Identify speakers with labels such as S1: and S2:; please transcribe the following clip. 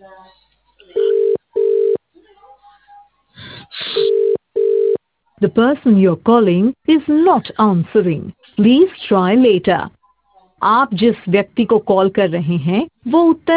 S1: The person you're calling is not answering. Please try later. आप जिस व्यक्ति को कॉल कर रहे हैं वो उत्तर